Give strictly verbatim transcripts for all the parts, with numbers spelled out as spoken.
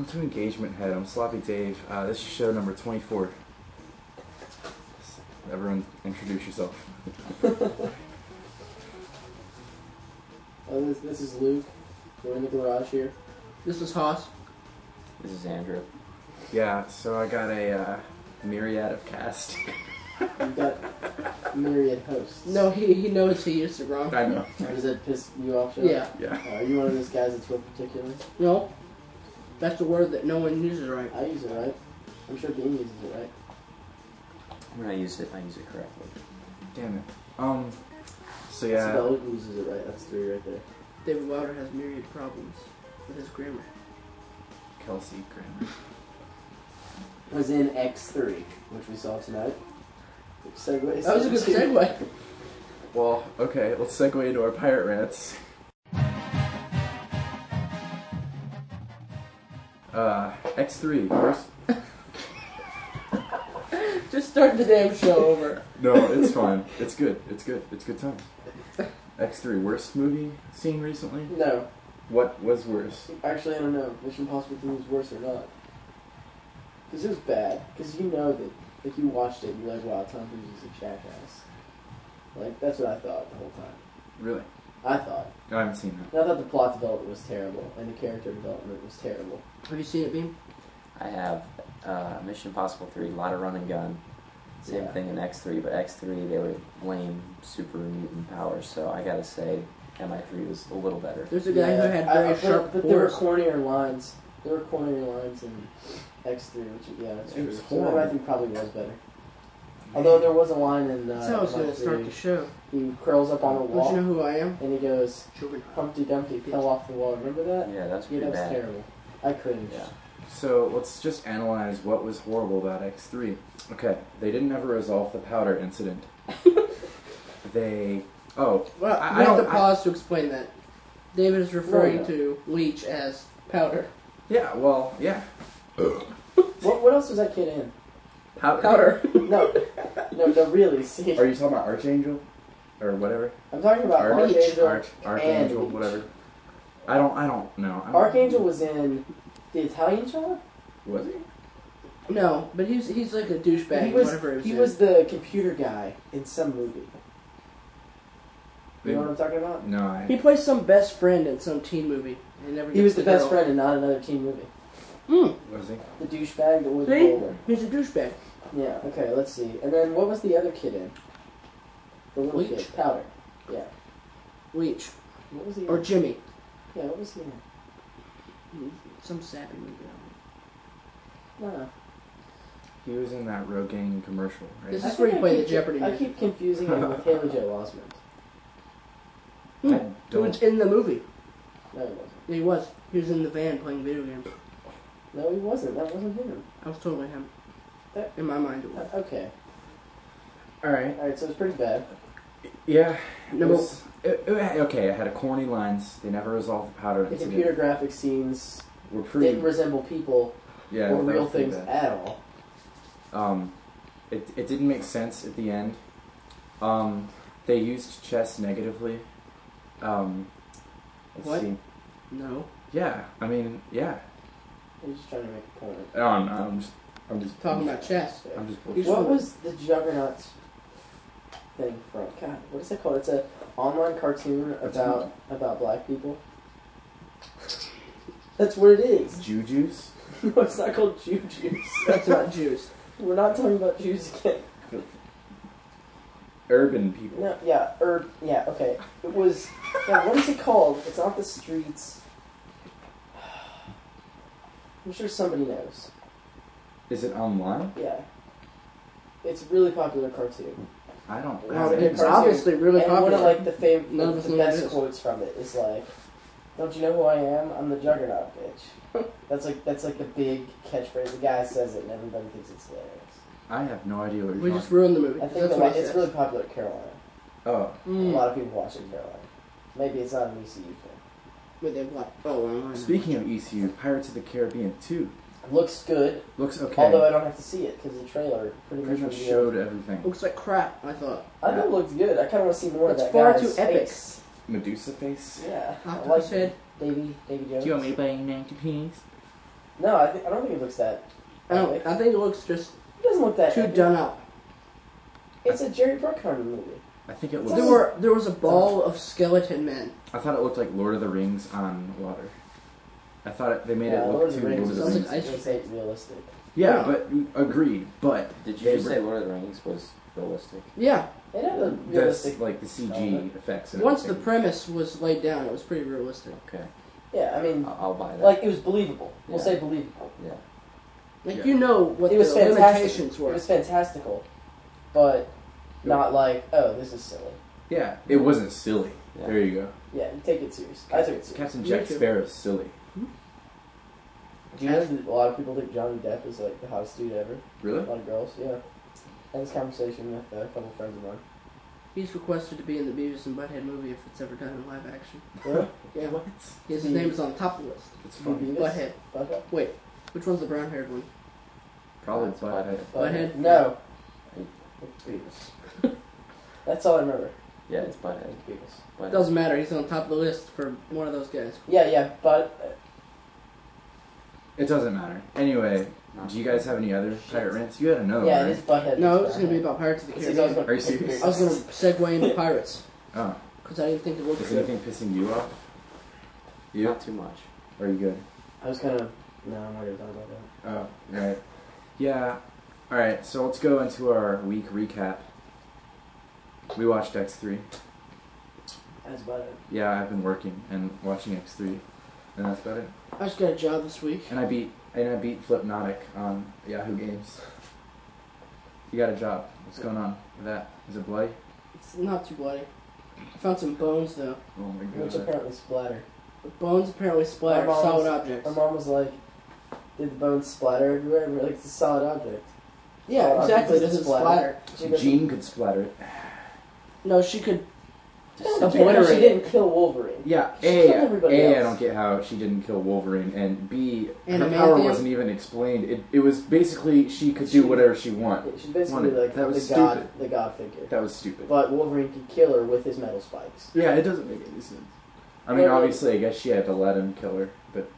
to Engagement Head. I'm Sloppy Dave. Uh, this is show number twenty-four. Everyone, introduce yourself. Oh, this, this is Luke. We're in the garage here. This is Haas. This is Andrew. Yeah, so I got a uh, myriad of cast. You've got myriad hosts. No, he he knows he used it wrong. I know. Does that piss you off, Joe? Yeah. Yeah. Uh, are you one of those guys that's real particular? No. That's a word that no one uses right. I use it right. I'm sure Dean uses it right. When I use it, I use it correctly. Damn it. Um. So yeah. Sibel uses it right. That's three right there. David Wilder has myriad problems with his grammar. Kelsey Grammer. Was in X three, which we saw tonight. Which segues. That was a good segue. Well, okay. Let's segue into our pirate rants. Uh, X three. Worst. Just start the damn show over. No, it's fine. It's good. It's good. It's good times. X three. Worst movie seen recently? No. What was worse? Actually, I don't know. Mission Impossible three was worse or not. Because it was bad. Because you know that if you watched it, you're like, wow, Tom Cruise is a jackass. Like, that's what I thought the whole time. Really? I thought. I haven't seen that. And I thought the plot development was terrible, and the character development was terrible. Have you seen it, Beam? I have uh, Mission Impossible three, a lot of run and gun. Same Yeah. thing in X three, but X three, they were lame super mutant powers, so I gotta say M I three was a little better. There's a guy Yeah, who had I- very I- sharp But, but there were pores. cornier lines. There were cornier lines in X three, which, yeah, that's It true. was So horrible. I think probably was better. Although there was a line in uh, That's how I was going M I to start three, the show. he curls up on a Don't wall, you know who I am? and he goes, Children. Humpty Dumpty fell off the wall. Remember that? Yeah, that's Yeah, pretty that was bad. terrible. I cringed. Yeah. So let's just analyze what was horrible about X three. Okay, they didn't ever resolve the powder incident. They... Oh, Well, I- we I have to don't- I- pause to explain that. David is referring No, no. to Leech as powder. yeah, well, yeah. What, what else was that kid in? Powder. Powder. No, no, no, really. See, Are you talking about Archangel? Or whatever? I'm talking about Arch- Archangel. Arch- Archangel, and- whatever. I don't, I don't know. I don't, Archangel was in the Italian Job. Was he? No, but he's he's like a douchebag. He was whatever it was he in. was the computer guy in some movie. You know what I'm talking about? No, I... He plays some best friend in some teen movie. He never. He gets was the best girl. friend in not another teen movie. Hmm. Was he? The douchebag that was the See? bowler. He's a douchebag. Yeah. Okay. Let's see. And then what was the other kid in? The little Leech? kid, Powder. Yeah. Leech What was he? or in? Jimmy. Yeah. What was he in? Some sappy movie. No. He was in that Rogaine commercial, right? This I is where think you I play the keep- Jeopardy I music. keep confusing him with Haley Joel Osment. Hmm. I He don't... was in the movie. No, he wasn't. Yeah, he was. He was in the van playing video games. No, he wasn't. That wasn't him. I was totally him. That- In my mind, it Uh, was. okay. Alright. All right. So it's pretty bad. Yeah. It Number- was, it, it, okay, it had a corny lines. They never resolved the powder The incident. computer graphic scenes Were pretty... didn't resemble people yeah, or that real was pretty things bad. at all. Um, it, it didn't make sense at the end. Um, they used chess negatively. Um, let's What? see. No. Yeah, I mean, yeah. I'm just trying to make a point. I don't know, I'm just, I'm just Talking about chess. I'm just He's What from- was the Juggernaut thing from? God, what is it called? It's an online cartoon It's about about black people. That's what it is. Jujus. No, it's not called Jew Juice. That's not Jews. We're not talking about Jews again. Urban people. No, yeah, or yeah, okay. It was. Yeah, what is it called? It's not the streets. I'm sure somebody knows. Is it online? Yeah. It's a really popular cartoon. I don't. Well, Yeah, it's cartoon. obviously really and one popular. of like the fam- None the, of us the know what it best is. quotes from it is like, "Don't you know who I am? I'm the Juggernaut, bitch." That's like that's like the big catchphrase. The guy says it, and everybody thinks it's hilarious. I have no idea what you're We talking just ruined the movie. I think That's the, what I it's said. really popular at Carolina. Oh, A Mm. lot of people watch it in Carolina. Maybe it's not an E C U thing. But they what? Oh, well, I know. speaking of E C U, Pirates of the Caribbean two Looks good, looks okay. although I don't have to see it because the trailer pretty much Pretty much revealed- showed everything. Looks like crap. I thought. I thought it looked good. I kind of want to see more It's of that far guy's too epic. face. Medusa face. Yeah, I Octopus like head. Davy Davy Jones. Do you want me to buy you ninety pennies? No, I think I don't think it looks that. I don't. I think it looks just It doesn't look that. too epic. done up. It's a Jerry Bruckheimer movie. I think it It's There looks. were there was a ball of skeleton men. I thought it looked like Lord of the Rings on water. I thought it, they made Yeah, it Lord look of too the Lord Rings of the sounds Rings. like ice It's ain't realistic. Yeah, Yeah. but agreed. But Did you they just were- say Lord of the Rings was realistic? Yeah. It had a that's realistic. like the C G element. effects. and Once the everything. premise was laid down, it was pretty realistic. Okay, Yeah, I mean, I'll, I'll buy that. like it was believable. We'll Yeah. say believable. yeah. Like Yeah. you know what It was the fantastic. limitations It were. was fantastical, but not like, oh, this is silly. Yeah, it wasn't silly. Yeah. There you go. Yeah, you take it serious. I took it serious. Captain Me Jack too. Sparrow's silly. Do you know that a lot of people think Johnny Depp is like the hottest dude ever? Really? A lot of girls, yeah. I had this conversation with uh, a couple friends of mine. He's requested to be in the Beavis and Butthead movie if it's ever done in live action. Really? Yeah. What? His The- name is on top of the list. It's funny. Beavis? Butthead. Butthead? Wait, which one's the brown haired one? Probably That's Butthead. Butthead? No. It's Beavis. That's all I remember. Yeah, it's Butthead. It's Beavis. It But doesn't matter. He's on top of the list for one of those guys. Yeah, yeah, but It doesn't matter. Anyway, no. do you guys have any other pirate rants? You had another, yeah, right? it is Butthead. No, that's it's going to be Butthead. about Pirates of the It's- it's always Caribbean. gonna Are you pick serious? I was going to segue into pirates Oh, because I didn't think it looked is good. anything pissing you off? You? Not too much. Are you good? I was kind of. No, I'm not going to talk about that. Oh, right. Yeah. All right. So let's go into our week recap. We watched X three. That's about it. Yeah, I've been working and watching X three, and that's about it. I just got a job this week. And I beat and I beat Flipnotic on Yahoo Games. You got a job. What's going on with that? Is it bloody? It's not too bloody. I found some bones though. Oh my Which god. apparently splatter. The bones apparently splatter My mom solid was- objects. My mom was like, did the bones splatter everywhere? And we're like, it's a solid object. Yeah, solid exactly. It object doesn't doesn't splatter. She goes, Jean could splatter it. No, she could. "Don't That's get how she obliterated. didn't kill Wolverine. Yeah, She A, killed everybody A, I else. don't get how she didn't kill Wolverine, and B, And her power Adamantium? wasn't even explained. It, it was basically she could She- do whatever she wanted. She's basically Wanted- like that was the god, stupid. the god figure. That was stupid. But Wolverine could kill her with his metal spikes. Yeah, it doesn't make any sense. I mean, Well, obviously, I guess she had to let him kill her, but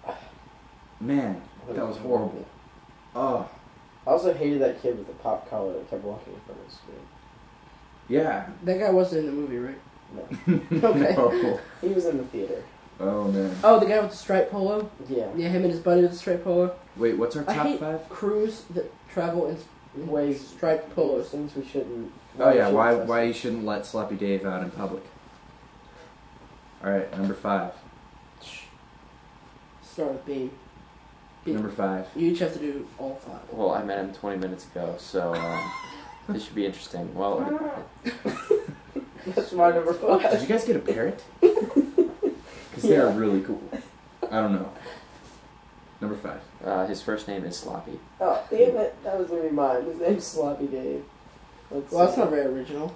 man, that was horrible. Oh, I also hated that kid with the pop collar that kept walking in front of the screen. yeah. That guy wasn't in the movie, right? No, Okay. No. he was in the theater. Oh man. Oh, the guy with the striped polo? Yeah. Yeah, him and his buddy with the striped polo. Wait, what's our I top hate five? crews that travel in in Ways striped polos. Things we shouldn't. Oh yeah, we why shouldn't why you trust. shouldn't let Sloppy Dave out in public? All right, number five. Start with Bean. Bean. Number five. You each have to do all five. Well, I met him twenty minutes ago, so um, this should be interesting. Well, That's my number Did five. you guys get a parrot? Because they're Yeah. really cool. I don't know. Number five. uh, his first name is Sloppy. Oh, damn it. That was going to be mine. His name's Sloppy Dave. Let's Well, that's see. not very original.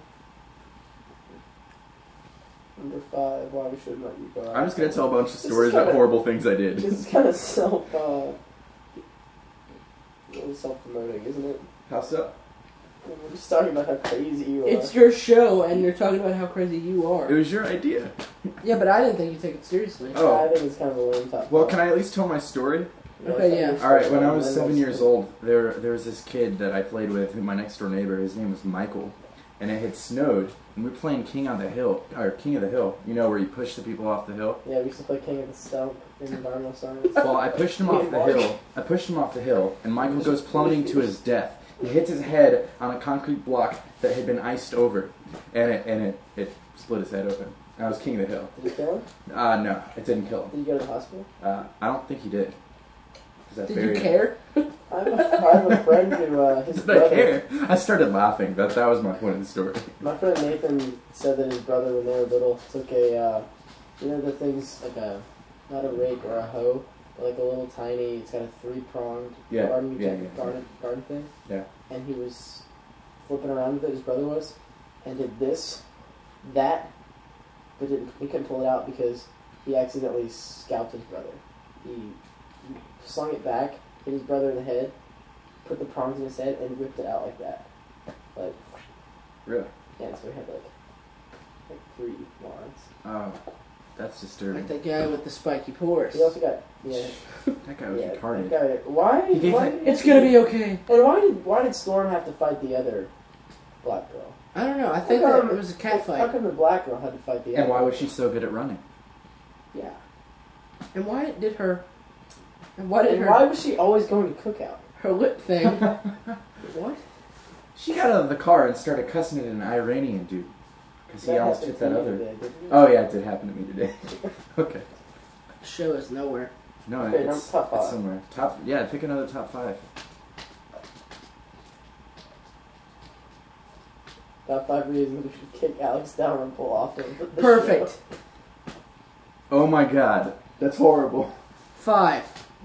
Number five, why we should let you go out. I'm just gonna tell a bunch of This is stories about kinda- horrible things I did. This is kind of self, uh, a little self-promoting, isn't it? How so? We're just talking about how crazy you are. It's your show, and you're talking about how crazy you It are. was your idea. Yeah, but I didn't think you take it seriously. Oh. I think it's kind of a lame topic. Well, can I at least tell my story? Okay, yeah. All right. When I was seven years old, there there was this kid that I played with, my next door neighbor. His name was Michael, and it had snowed, and we were playing King on the Hill, or King of the Hill. You know where you push the people off the hill. Yeah, we used to play King of the Stump in environmental science. Well, I pushed him off the hill. I pushed him off the hill, and Michael goes plummeting to his death. He hits his head on a concrete block that had been iced over, and it and it, it split his head open. And I was king of the hill. Did you kill him? Uh, no, it didn't kill him. Did you go to the hospital? Uh, I don't think he did. 'Cause I Did buried you him. care? I have a, I have a friend who, uh, his Did brother... I care? I started laughing. That that was my point of the story. My friend Nathan said that his brother, when they were little, took a, uh, you know the things, like a, not a rake or a hoe, but like a little tiny, it's got a three-pronged Yeah, garden, yeah, jacket, yeah. garden, garden thing. Yeah. And he was flipping around with it, his brother was, and did this, that, but didn't, he couldn't pull it out because he accidentally scalped his brother. He, he slung it back, hit his brother in the head, put the prongs in his head, and whipped it out like that. Like, Really? yeah, so he had like, like three lines. Oh, That's disturbing. Like the guy with the spiky pores. He also got yeah. That guy was yeah retarded. that guy, why? He gave why like- did- It's gonna be okay. And why did why did Storm have to fight the other black girl? I don't know. I think How that come- it was a cat How fight. come the black girl had to fight the And other? why was she so good at running? Yeah. And why did her? And why did And her? why was she always going to cookout? Her lip thing. What? She got out of the car and started cussing at an Iranian dude. Because he That almost happened hit that to you other... today, didn't it? Oh yeah, it did happen to me today. Okay. Show is nowhere. No, Okay, it's, number top it's five. somewhere. Top, yeah, pick another top five. Top five reasons we should kick Alex Dalrymple off of the Perfect. show. Oh my god, that's horrible. Five.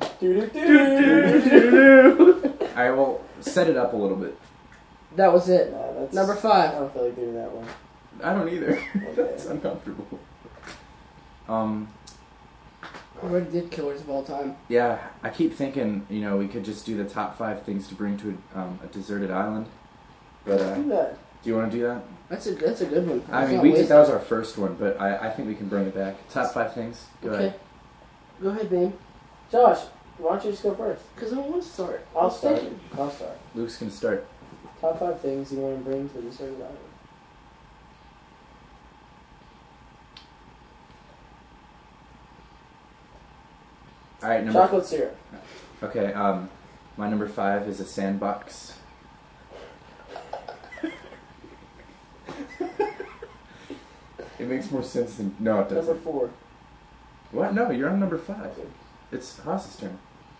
Doo-doo-doo. Alright, well, set it up a little bit. That was it. Nah, that's, Number I five. don't feel like doing that one. I don't either. That's uncomfortable. Um, We already did killers of all time. yeah, I keep thinking, you know, we could just do the top five things to bring to a, um, a deserted island. But, uh, Do do that. you want to do that? That's a that's a good one. I That's mean, not we did, wasted. that was our first one, but I, I think we can bring it back. Top five things? Go Okay. ahead. Go ahead, babe. Josh, why don't you just go first? Because I want to start. I'll I'm start. thinking. I'll start. Luke's going to start. Top five things you want to bring to the deserted island. Alright, number... Chocolate syrup. Okay, um, my number five is a sandbox. It makes more sense than... No, it Number doesn't. four. What? No, you're on number five. It's Haas's turn.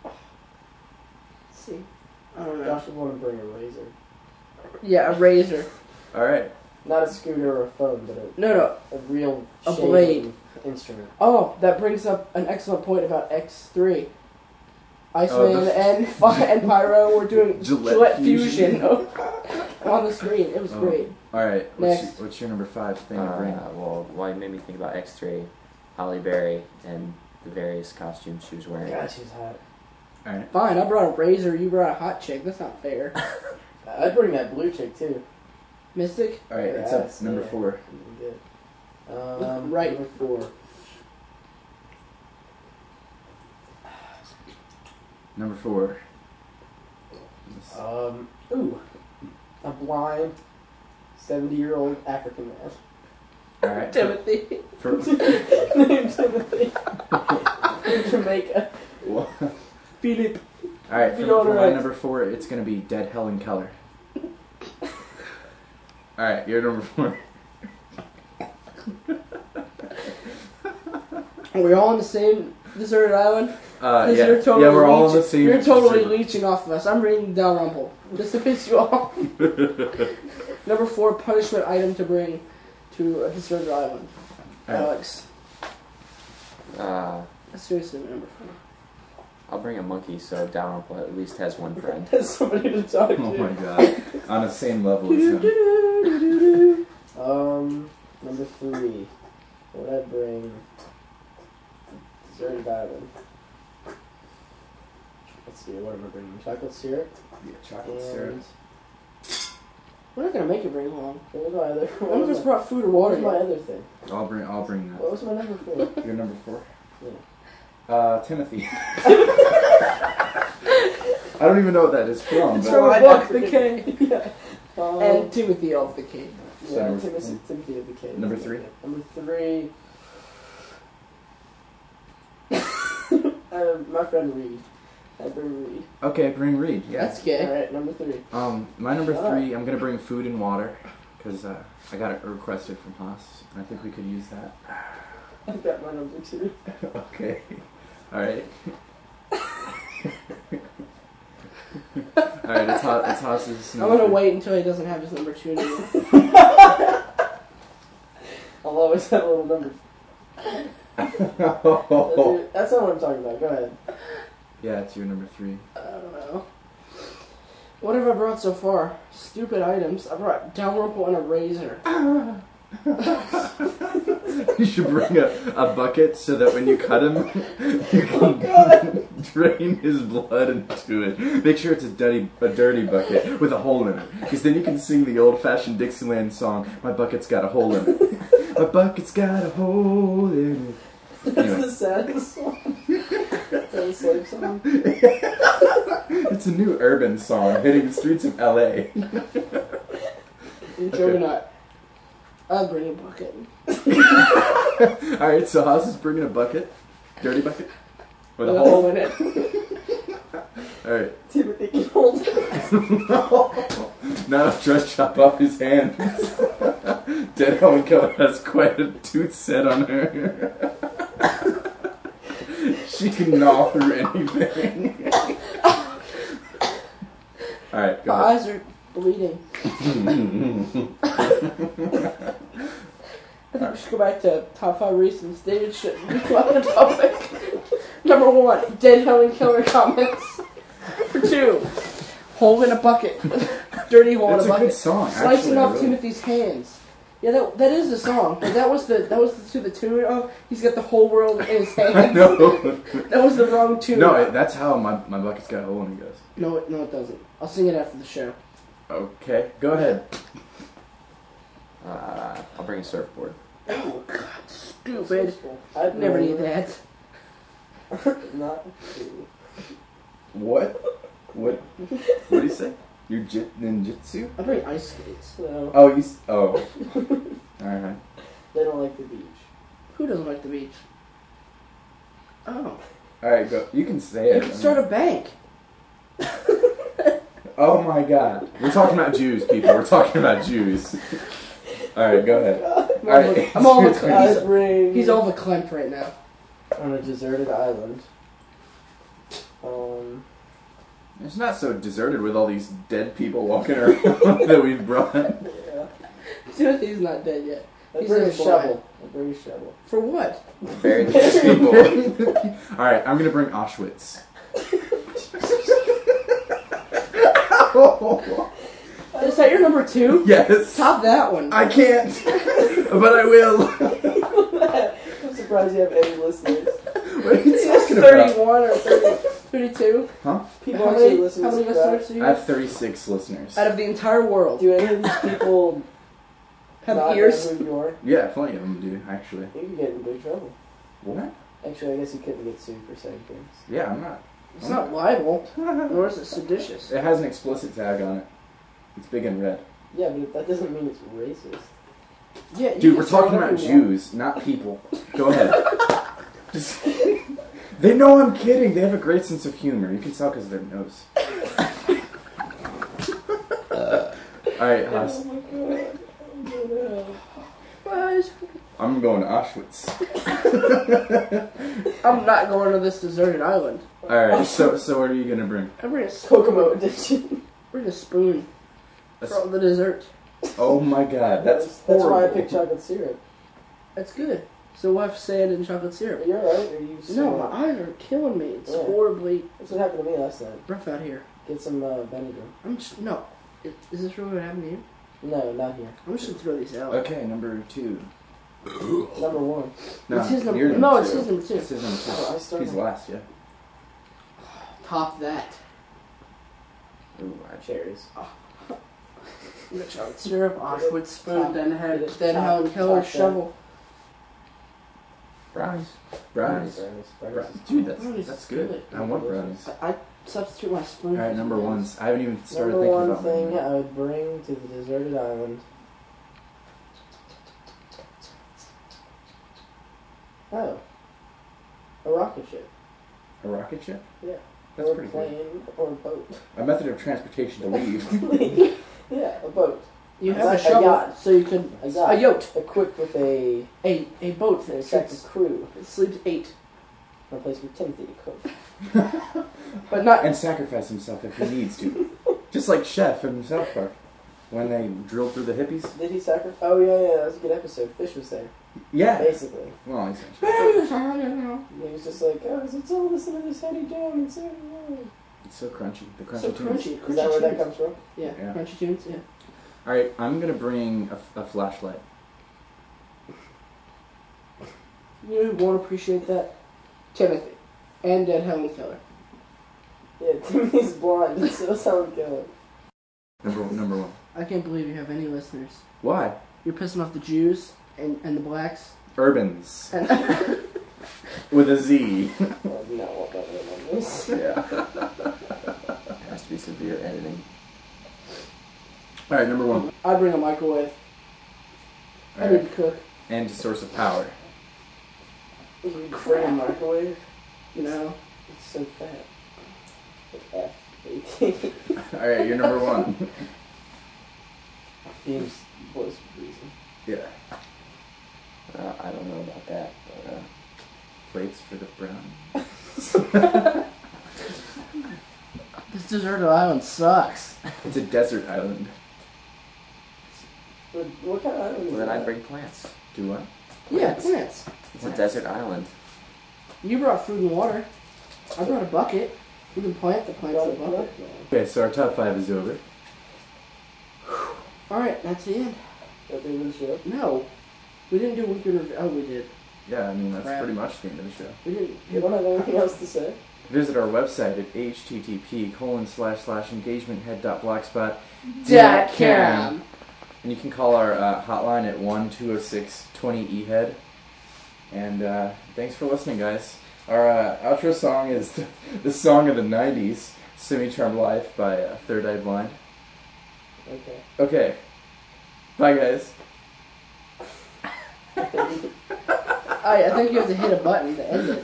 See. I don't know. Josh would want to bring a razor. Yeah, a razor. Alright. Not a scooter or a phone, but a, No, no. a real A shaving blade. instrument. Oh, that brings up an excellent point about X three. Iceman Oh, the- and Fi- and Pyro were doing Gillette Gillette, Fusion. Fusion, on the screen. It was Oh. great. Alright, what's, Next. your- what's your number five thing to bring? Uh, well, well, it made me think about X three, Halle Berry, and the various costumes she was wearing. God, she's hot. Alright. Fine, I brought a razor, you brought a hot chick. That's not fair. I'd bring that blue chick too. Mystic? Alright, Her it's up ass, number yeah. four. Good. Um, Right. Number four. Number four. Um, ooh, a blind seventy-year-old African man Alright. Timothy. For, named Timothy in Jamaica. Philip. Alright, for, Fiona for my Wright. number four, it's gonna be Dead Helen Keller. Alright, you're number four. Are we all on the same deserted island? Uh, 'Cause yeah. you're totally yeah, we're all on leeching- the same... You're totally deserted- leeching off of us. I'm reading Dalrymple. Just to piss you off. Number four, punishment item to bring to a deserted island. Alright. Alex. Uh, That's seriously my number four. I'll bring a monkey so Dalrymple at least has one friend. Has somebody to talk to. Oh my god. On the same level as him. Um, number three. What would I bring? Deserted island. Let's see, what am I bringing? Chocolate syrup? Yeah, chocolate syrup. And We're not gonna make it very long. what was my other? None What of was us my, brought food or what water was my yet. other thing? I'll bring, I'll bring What that. was my number four? You're number four? Yeah. Uh, Timothy. I don't even know what that is from, It's but... from a I book, know. The King. yeah. Um, And Timothy of the King. So yeah, number- Timothy, Timothy of the Cave. Number three? Number three. uh, my friend Reed. I bring Reed. Okay, bring Reed. Yeah. That's gay. Alright, number three. Um, my number Shut three, I'm gonna bring food and water, because uh, I got it requested from Haas, and I think we could use that. I've got my number two. Okay. Alright. Alright, it's, Haas, it's Haas's I'm number gonna three. wait until he doesn't have his number two anymore. I'll always have a little number. That's, your- that's not what I'm talking about. Go ahead. Yeah, it's your number three. I don't know. What have I brought so far? Stupid items. I brought Dalrymple and a razor. You should bring a, a bucket so that when you cut him, you can Oh, drain his blood into it. Make sure it's a dirty, a dirty bucket with a hole in it, because then you can sing the old-fashioned Dixieland song, "My bucket's got a hole in it." My bucket's got a hole in it. That's Anyway. the saddest song. That's a slave song. It's a new urban song hitting the streets of L A. And Juggernaut. I'll bring a bucket. Alright, so Haas is bringing a bucket. Dirty bucket? With a With hole? in it. Alright. Timothy can hold it. Now try to chop off his hands. Dead Helen Keller has quite a tooth set on her. She can gnaw through anything. Alright, My go eyes are bleeding. ahead. I think we should go back to top five reasons David shouldn't be allowed in public. Number one, Dead Helen Keller comments. Number two, hole in a bucket. Dirty hole It's in a a bucket. good song, Slicing actually. off really. Timothy's hands. Yeah, that that is the song. But that was the that was the, to the tune of he's got the whole world in his hands. I know. That was the wrong tune. No, it, that's how my, my bucket's got a hole in it goes. no, it, no, it doesn't. I'll sing it after the show. Okay, go ahead. Uh, I'll bring a surfboard. Oh God, stupid! I'd Never never need that. Not true. What? What? What do you say? Your jit ninjutsu? I bring ice skates. No, Oh, you. s- Oh. Alright. they don't like the beach. Who doesn't like the beach? Oh, Alright, go. You can say you it. can start a bank. Oh my god. We're talking about Jews, people. We're talking about Jews. Alright, go ahead. I'm Alright. all, I'm all it's your turn. he's, I'd bring he's all verklempt right now. on a deserted island. Um, It's not so deserted with all these dead people walking around that we've brought. yeah. Timothy's not dead yet. I'd He's bring in a a shovel. I'd bring a shovel. For what? Bury the dead people. Alright, I'm gonna bring Auschwitz. Is that your number two? Yes. Top that one. I can't, but I will. I'm surprised you have any listeners. What are you It's talking about? thirty-one or thirty, thirty-two. Huh? People How actually many, listen how to many this crap. listeners do you I have? have thirty-six listeners. Out of the entire world. Do any of these people Have not ears? know who you are? Yeah, plenty of them do, actually. You could get in big trouble. What? Actually, I guess you couldn't get sued for saying things. Yeah, I'm not. It's not libel, nor is it seditious. It has an explicit tag on it. It's big and red. Yeah, but that doesn't mean it's racist. Yeah, you Dude, can we're say talking whatever about you want. Jews, not people. Go ahead. Just, they know I'm kidding. They have a great sense of humor. You can tell because of their nose. Alright, Haas. Oh my god. I'm going to hell. Guys, I'm going to Auschwitz. I'm not going to this deserted island. Alright, so so what are you going to bring? I bring a, sp- Kokomo edition. bring a spoon A for all the dessert. Oh my god, that's That's horrible. why I picked chocolate syrup. That's good. So we'll have sand and chocolate syrup. Are you alright? Or are you No, my eyes are killing me. It's Yeah. horribly That's what happened to me last night. rough out here. Get some uh, Benadryl. I'm just no. Is, is this really what happened to you? No, not here. I'm just gonna throw these out. Okay, number two. Number one. No, it's his number. you're No, number it's two. his number two. It's his number two. Oh, I started. He's last, yeah. Top that. Ooh, I Cherries. We got chocolate syrup, Auschwitz spoon, Top- then had get it then top- Helen Keller top shovel. brownies. Brownies. Brownies. Bra- Brownies. Dude, that's, Brownies that's is good. good. I want brownies. I, I substitute my spoon. Alright, for number brownies. ones. I haven't even started Number thinking one about thing mine. I would bring to the deserted island. Oh. A rocket ship. A rocket ship? Yeah. That's or a pretty plane good. or a boat. A method of transportation to leave. Yeah, a boat. You It's have a like a shovel, yacht. so you can A yacht. a yacht, Equipped with a, a a boat a that second sleeps, crew. that sleeps eight, A place for Timothy to cook. but not. And sacrifice himself if he needs to. Just like Chef in South Park. When they drilled through the hippies. Did he sacrifice? Oh, yeah, yeah, that was a good episode. Fish was there. Yeah. Basically. Well, he's He was just like, oh, it's all this in his heady jam and so It's so crunchy. The crunchy So tunes. crunchy. Is that where that tunes. comes from? Yeah, Yeah. crunchy tunes. Yeah. Alright, I'm gonna bring a, a flashlight. You know who won't appreciate that? Timothy, and Dead Helen Keller. Yeah, Timothy's blind, and so is Helen Keller. Number number one. I can't believe you have any listeners. Why? You're pissing off the Jews and, and the blacks Urbans. and with a Z. I do not want that name on this. Yeah. It has to be severe editing. All right, number one. I'd bring a microwave. I All need right. to cook. And source of power. You Bring a crap. microwave. You know. It's so fat. With F eighteen. All right, you're number one. James was reason. Yeah. Uh, I don't know about that, but uh, Plates for the brown. This deserted island sucks. It's a desert island. But what kind of island is well, then that? I'd bring plants. Do what? Yeah, plants. It's a desert island. You brought food and water. I brought a bucket. We can plant the plants in a bucket. Okay, so our top five is over. Alright, that's the end. That the end of the show? No. We didn't do weekend review. Oh, we did. Yeah, I mean, that's Crap. pretty much the end of the show. We didn't. You don't have anything else to say? Visit our website at http colon slash slash engagementhead.blogspot Dot com. And you can call our uh, hotline at one two oh six twenty E head. And uh, thanks for listening, guys. Our uh, outro song is the, the song of the nineties, Semi-Charmed Life by uh, Third Eye Blind. Okay. Okay. Bye, guys. I, I think you have to hit a button to end it.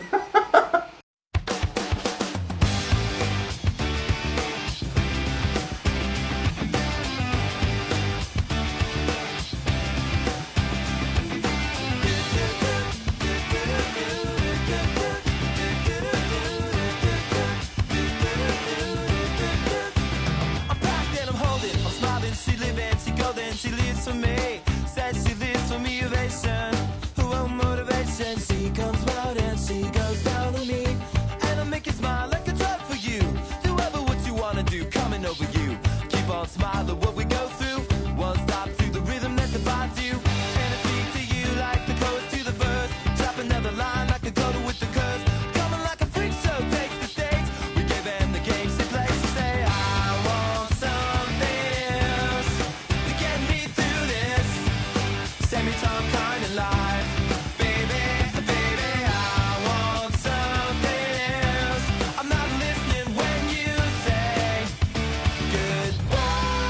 I'm packed and I'm holding, I'm smiling, she living, she golden, she lives for me. Says she lives for me, ovation, her own motivation. She comes round and she goes down on me, and I make you smile like a drug for you. Do ever what you wanna do, coming over you. Keep on smiling, what we go through. One stop to the rhythm that defines you, and I speak to you like the chorus to the verse. Drop another line like a glow with the curse. Coming like a freak show takes the stage. We give them the game she plays. She say, I want something else to get me through this semi-time kind of life. Baby, baby, I want something else. I'm not listening when you say goodbye.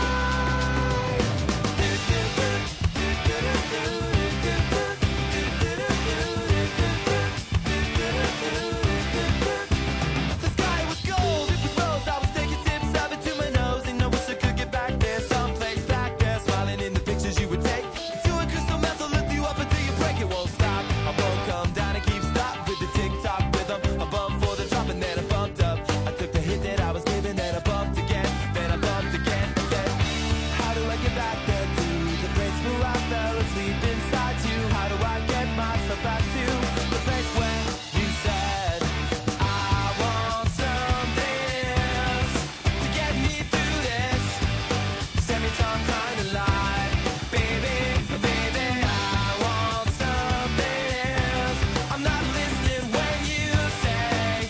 The sky was gold, it was rose. I was taking sips of it to my nose, and I wish I could get back there, someplace back there, smiling in the pictures you would take. To a crystal method, lift you up until you break. It won't stop. I won't come down and keep stop with the tick-tock rhythm. I bumped for the drop and then I bumped up. I took the hit that I was given, then I bumped again, then I bumped again. I said, how do I get back there to the place where I fell asleep inside you? How do I get myself back to the place where you said I want something else to get me through this semi-time kind of life? Baby, baby, I want something else. I'm not listening when you say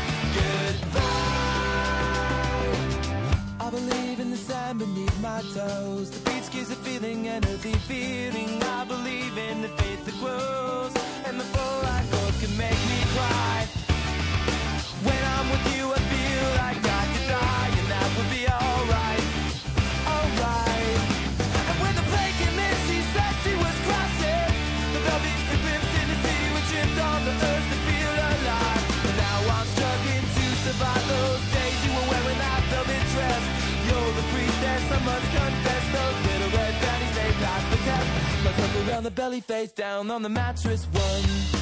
goodbye. I believe in the sand beneath my toes. The beach gives a feeling, an earthly feeling. I believe in the faith that grows, and the full life goals can make me cry. When I'm with you, I feel like I could die, and that would be alright, alright. And when the plane came in, she said she was crashing. The velvet eclipse in the city, we tripped on the earth to feel alive. And now I'm struggling to survive those days you were wearing that velvet dress. You're the priestess, I must confess. Those little red panties, they passed the test. Let's look around the belly face down on the mattress. One,